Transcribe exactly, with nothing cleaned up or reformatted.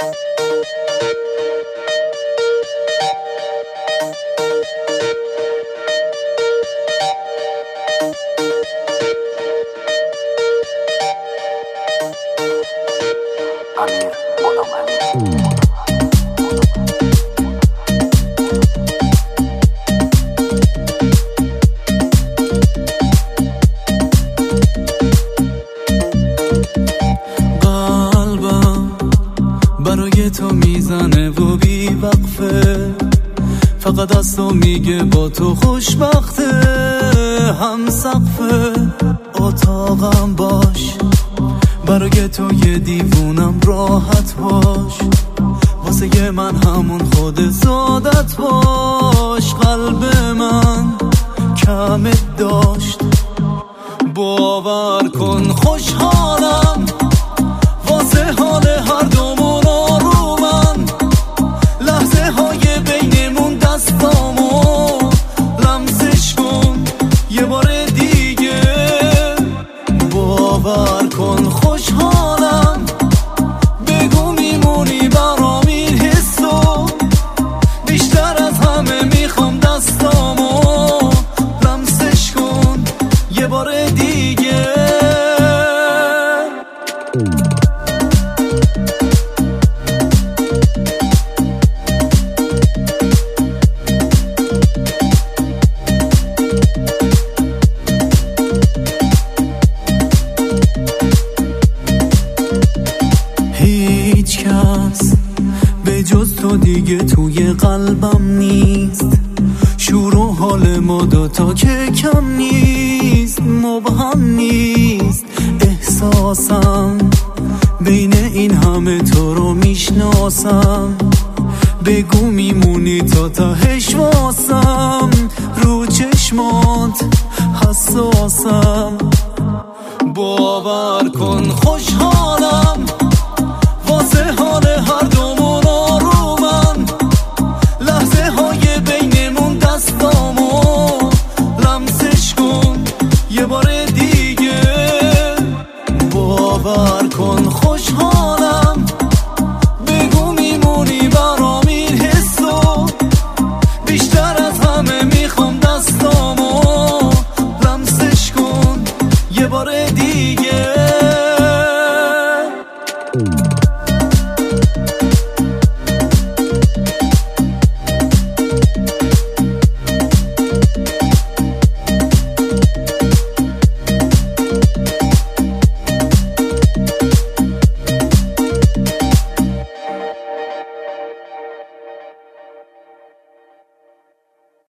امیر غلامعلی. قلبم برای تو میزنه و بی وقفه، فقط از تو میگه با تو خوشبخته. هم سقف اتاقم باش، برای تو یه دیوونم راحت باش، واسه من همون خود سادت باش. قلب من کمت داشت، باور کن خوشحالم واسه حال هر دومون آرومن. لحظه های بینمون دستامو لمسش کن یه بار دیگه، باور کن خوشحالم. بگو میمونی برام این حسو، بیشتر از همه میخوام دستامو لمسش کن یه بار دیگه. هیچ کس به جز تو دیگه توی قلبم نیست، شور و حال ما دوتا که کم نیست، مبهم نیست. احساسم بین این همه تو رو میشناسم، بگو میمونی تا تهش واسم. رو چشمات حساسم، باور کن خوشحالم